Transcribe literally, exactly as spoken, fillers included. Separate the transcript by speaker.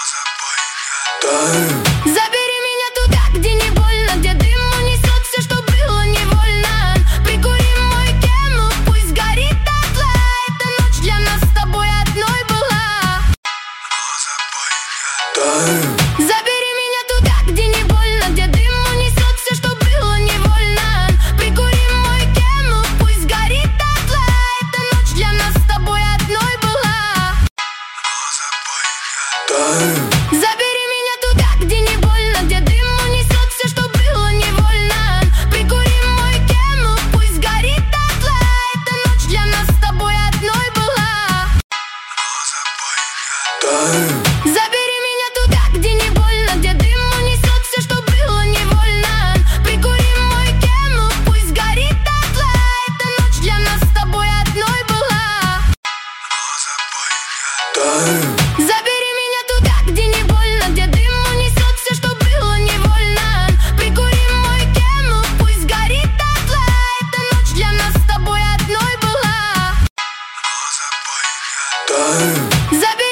Speaker 1: Забери меня туда, где не больно, где дым унесет все, что было невольно. Прикури мой кему, пусть горит дотла. Эта ночь для нас с тобой одной была. Забери меня туда, где не больно, где дым унесет все, что было невольно. Прикури мой кему, пусть горит дотла. Эта ночь для нас с тобой одной была. Забери меня туда, где не больно, где дым унесет все, что было невольно. Прикури мой кему, пусть горит дотла. Эта ночь для нас с тобой одной была. Забери меня туда, где не больно, где дым унесет все, что было невольно. Прикури мой кему, пусть горит дотла. Эта ночь для нас с тобой одной была. Забери меня туда, где не больно, где дым унесет все, что было невольно. Прикури мой кему, пусть горит дотла. Эта ночь для нас с тобой одной была. Забери